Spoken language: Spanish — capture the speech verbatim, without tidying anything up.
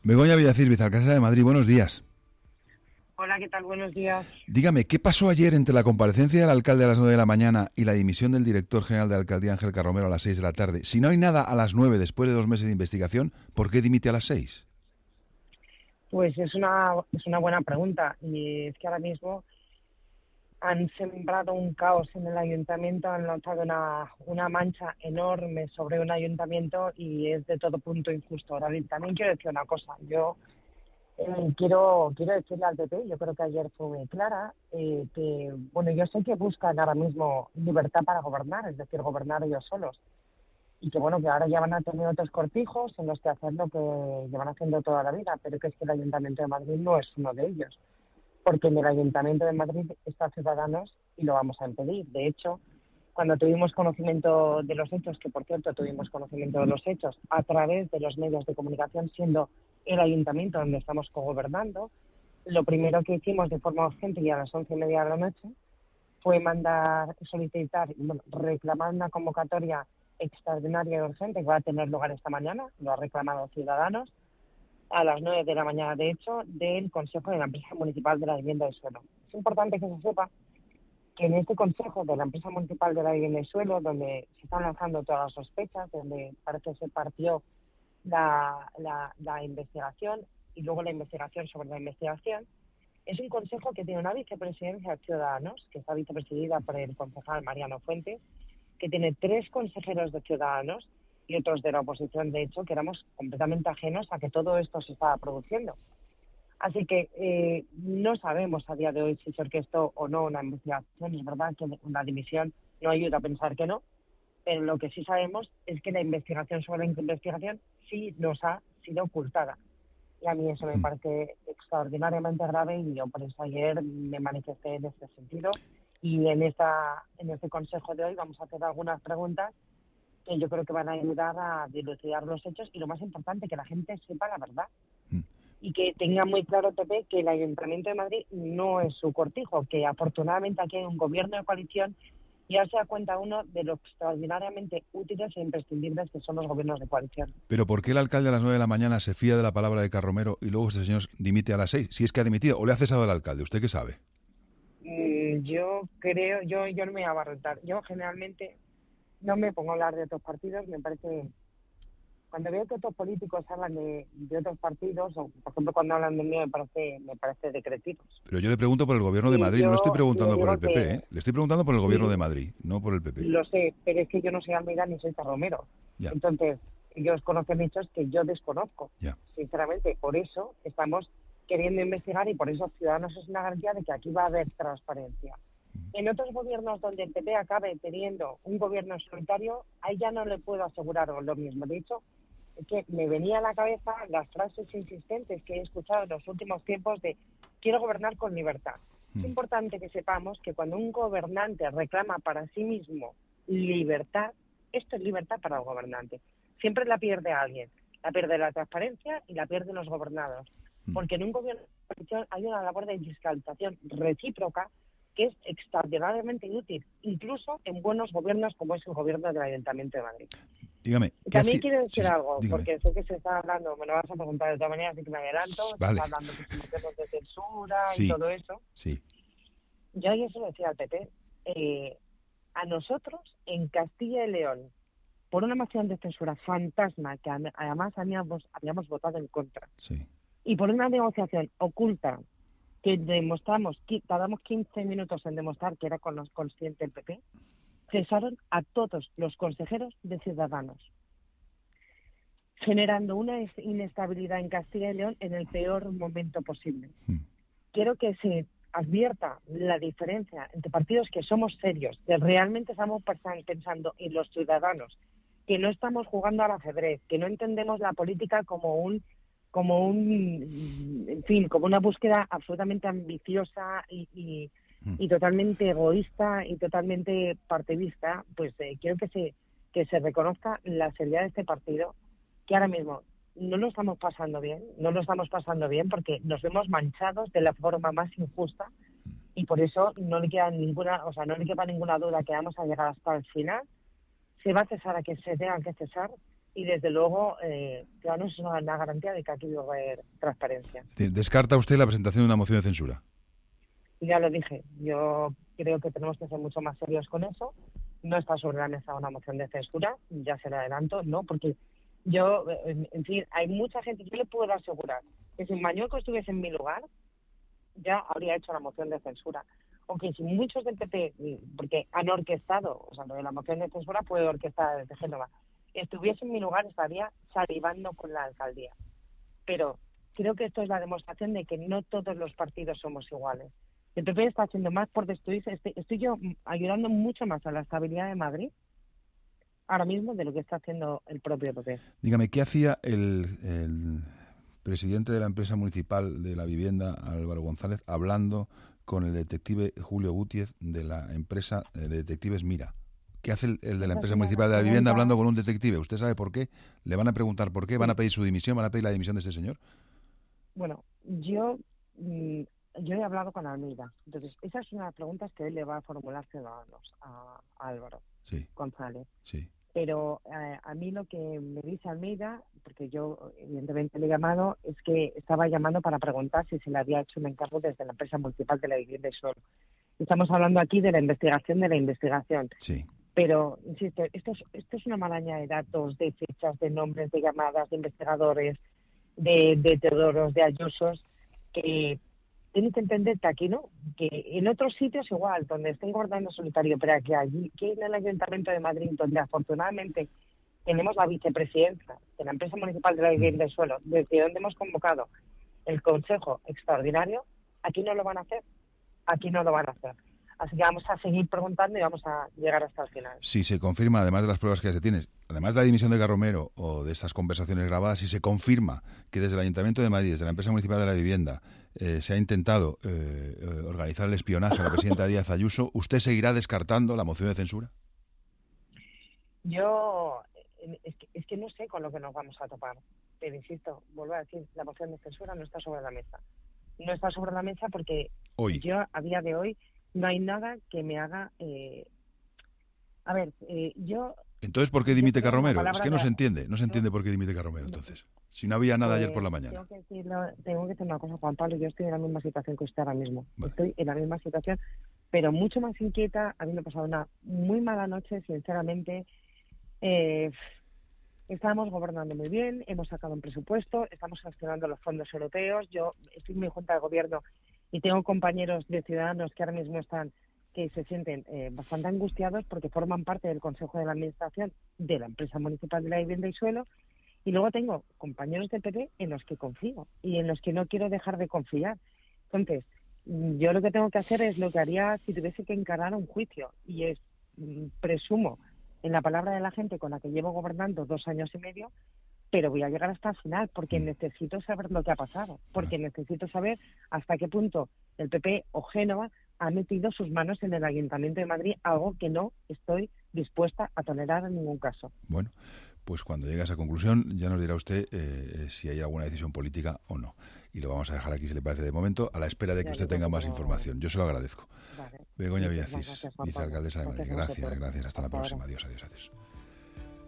Begoña Villacís, vicealcaldesa de Madrid, buenos días. Hola, ¿qué tal? Buenos días. Dígame, ¿qué pasó ayer entre la comparecencia del alcalde a las nueve de la mañana y la dimisión del director general de Alcaldía, Ángel Carromero, a las seis de la tarde? Si no hay nada a las nueve después de dos meses de investigación, ¿por qué dimite a las seis? Pues es una, es una buena pregunta, y es que ahora mismo han sembrado un caos en el ayuntamiento, han lanzado una, una mancha enorme sobre un ayuntamiento y es de todo punto injusto. Ahora bien, también quiero decir una cosa, yo eh, quiero quiero decirle al P P, yo creo que ayer fue muy clara, eh, que, bueno, yo sé que buscan ahora mismo libertad para gobernar, es decir, gobernar ellos solos, y que, bueno, que ahora ya van a tener otros cortijos en los que hacer lo que llevan haciendo toda la vida, pero que es que el Ayuntamiento de Madrid no es uno de ellos, porque en el Ayuntamiento de Madrid está Ciudadanos y lo vamos a impedir. De hecho, cuando tuvimos conocimiento de los hechos, que por cierto tuvimos conocimiento de los hechos a través de los medios de comunicación, siendo el Ayuntamiento donde estamos cogobernando, lo primero que hicimos de forma urgente y a las once y media de la noche fue mandar, solicitar, bueno, reclamar una convocatoria extraordinaria y urgente que va a tener lugar esta mañana, lo ha reclamado Ciudadanos, a las nueve de la mañana, de hecho, del Consejo de la Empresa Municipal de la Vivienda y Suelo. Es importante que se sepa que en este Consejo de la Empresa Municipal de la Vivienda y Suelo, donde se están lanzando todas las sospechas, donde parece que se partió la, la, la investigación y luego la investigación sobre la investigación, es un consejo que tiene una vicepresidencia de Ciudadanos, que está vicepresidida por el concejal Mariano Fuentes, que tiene tres consejeros de Ciudadanos y otros de la oposición, de hecho, que éramos completamente ajenos a que todo esto se estaba produciendo. Así que eh, no sabemos a día de hoy si se orquestó o no una investigación. Es verdad que una dimisión no ayuda a pensar que no, pero lo que sí sabemos es que la investigación sobre la investigación sí nos ha sido ocultada. Y a mí eso me parece extraordinariamente grave y yo por eso ayer me manifesté en este sentido. Y en esta en este consejo de hoy vamos a hacer algunas preguntas que yo creo que van a ayudar a dilucidar los hechos y lo más importante, que la gente sepa la verdad. Mm. Y que tenga muy claro, P P, que el Ayuntamiento de Madrid no es su cortijo, que afortunadamente aquí hay un gobierno de coalición y ya se da cuenta uno de lo extraordinariamente útiles e imprescindibles que son los gobiernos de coalición. Pero ¿por qué el alcalde a las nueve de la mañana se fía de la palabra de Carromero y luego este señor dimite a las seis? Si es que ha dimitido o le ha cesado el alcalde, ¿usted qué sabe? Mm, yo creo, yo, yo no me voy a abarrotar. Yo generalmente no me pongo a hablar de otros partidos, me parece... Cuando veo que otros políticos hablan de, de otros partidos, o por ejemplo cuando hablan de mí, me parece me parece decretitos. Pero yo le pregunto por el gobierno de Y Madrid, yo no le estoy preguntando le por digo el P P, que, ¿eh? Le estoy preguntando por el gobierno sí, de Madrid, no por el P P. lo sé, pero es que yo no soy Almeida ni soy Carromero. Ya. Entonces, ellos conocen hechos que yo desconozco. Ya. Sinceramente, por eso estamos queriendo investigar y por eso Ciudadanos es una garantía de que aquí va a haber transparencia. En otros gobiernos donde el P P acabe teniendo un gobierno solitario, ahí ya no le puedo asegurar lo mismo. De hecho, es que me venía a la cabeza las frases insistentes que he escuchado en los últimos tiempos de quiero gobernar con libertad. Mm. Es importante que sepamos que cuando un gobernante reclama para sí mismo libertad, esto es libertad para el gobernante. Siempre la pierde alguien. La pierde la transparencia y la pierden los gobernados. Mm. Porque en un gobierno hay una labor de fiscalización recíproca que es extraordinariamente útil, incluso en buenos gobiernos como es el gobierno del Ayuntamiento de Madrid. Dígame. También hace... quiero decir sí, algo, dígame. porque sé que se está hablando, me lo vas a preguntar de todas maneras, así que me adelanto, vale. se está hablando de motivos de censura sí, y todo eso. Sí. Yo ayer se lo decía al P P, eh, a nosotros en Castilla y León, por una moción de censura fantasma, que además habíamos, habíamos votado en contra, sí. y por una negociación oculta, que demostramos, que tardamos quince minutos en demostrar que era consciente el P P, cesaron a todos los consejeros de Ciudadanos, generando una inestabilidad en Castilla y León en el peor momento posible. Mm. Quiero que se advierta la diferencia entre partidos que somos serios, que realmente estamos pensando en los ciudadanos, que no estamos jugando al ajedrez, que no entendemos la política como un como un, en fin, como una búsqueda absolutamente ambiciosa y, y, y totalmente egoísta y totalmente partidista. Pues eh, quiero que se que se reconozca la seriedad de este partido, que ahora mismo no lo estamos pasando bien, no lo estamos pasando bien porque nos vemos manchados de la forma más injusta y por eso no le queda ninguna, o sea, no le queda ninguna duda que vamos a llegar hasta el final. Se va a cesar a que se tenga que cesar y desde luego, eh, claro, es una, una garantía de que aquí va a haber transparencia. ¿Descarta usted la presentación de una moción de censura? Ya lo dije, yo creo que tenemos que ser mucho más serios con eso. No está sobre la mesa una moción de censura, ya se lo adelanto, ¿no? Porque yo, en, en fin, hay mucha gente, yo le puedo asegurar que si Mañueco estuviese en mi lugar, ya habría hecho la moción de censura. Aunque si muchos del P P, porque han orquestado, o sea, lo de la moción de censura puede orquestar desde Génova, estuviese en mi lugar, estaría salivando con la alcaldía. Pero creo que esto es la demostración de que no todos los partidos somos iguales. El P P está haciendo más por destruirse. Estoy, estoy yo ayudando mucho más a la estabilidad de Madrid ahora mismo de lo que está haciendo el propio P P. Dígame, ¿qué hacía el, el presidente de la empresa municipal de la vivienda, Álvaro González, hablando con el detective Julio Gutiérrez de la empresa de detectives Mira? ¿Qué hace el, el de la empresa municipal de la vivienda hablando con un detective? ¿Usted sabe por qué? ¿Le van a preguntar por qué? ¿Van a pedir su dimisión? ¿Van a pedir la dimisión de este señor? Bueno, yo... Mmm, Yo he hablado con Almeida, entonces esa es una de las preguntas que él le va a formular Ciudadanos a, a Álvaro sí. González. Sí. Pero eh, a mí lo que me dice Almeida, porque yo evidentemente le he llamado, es que estaba llamando para preguntar si se le había hecho un encargo desde la empresa municipal de la vivienda y suelo. Estamos hablando aquí de la investigación de la investigación. Sí. Pero, insisto, esto es, esto es una maraña de datos, de fechas, de nombres, de llamadas, de investigadores, de, de Teodoros, de Ayusos, que... Tienes que entender que aquí no, que en otros sitios igual, donde estén gobernando solitario, pero que allí, que en el Ayuntamiento de Madrid, donde afortunadamente tenemos la vicepresidencia de la empresa municipal de la vivienda y suelo, desde donde hemos convocado el Consejo Extraordinario, aquí no lo van a hacer, aquí no lo van a hacer. Así que vamos a seguir preguntando y vamos a llegar hasta el final. Si se confirma, además de las pruebas que ya se tienen, además de la dimisión de Carromero o de estas conversaciones grabadas, si se confirma que desde el Ayuntamiento de Madrid, desde la empresa municipal de la vivienda, eh, se ha intentado eh, eh, organizar el espionaje a la presidenta Díaz Ayuso, ¿usted seguirá descartando la moción de censura? Yo es que, es que no sé con lo que nos vamos a topar, pero insisto, vuelvo a decir, la moción de censura no está sobre la mesa. No está sobre la mesa porque hoy. yo a día de hoy no hay nada que me haga... Eh... A ver, eh, yo... Entonces, ¿por qué dimite Carromero? Es que no de... se entiende, no se entiende por qué dimite Carromero, entonces. Si no había nada pues, ayer por la mañana. Tengo que, decirlo, tengo que decir una cosa, Juan Pablo, yo estoy en la misma situación que usted ahora mismo. Vale. Estoy en la misma situación, pero mucho más inquieta, habiendo pasado una muy mala noche, sinceramente. Eh, estábamos gobernando muy bien, hemos sacado un presupuesto, estamos gestionando los fondos europeos. Yo estoy en mi junta de gobierno y tengo compañeros de Ciudadanos que ahora mismo están, que se sienten eh, bastante angustiados porque forman parte del Consejo de la Administración de la empresa municipal de la vivienda y suelo. Y luego tengo compañeros del P P en los que confío y en los que no quiero dejar de confiar. Entonces, yo lo que tengo que hacer es lo que haría si tuviese que encarar un juicio, y es, presumo, en la palabra de la gente con la que llevo gobernando dos años y medio, pero voy a llegar hasta el final porque necesito saber lo que ha pasado, porque necesito saber hasta qué punto el P P o Génova ha metido sus manos en el Ayuntamiento de Madrid, algo que no estoy dispuesta a tolerar en ningún caso. Bueno, pues cuando llegue a esa conclusión ya nos dirá usted eh, si hay alguna decisión política o no. Y lo vamos a dejar aquí, si le parece, de momento, a la espera de que ya usted tenga más información. Yo se lo agradezco. Vale. Begoña Villacís, vicealcaldesa de Madrid. Gracias, gracias. Hasta la próxima. Adiós, adiós, adiós.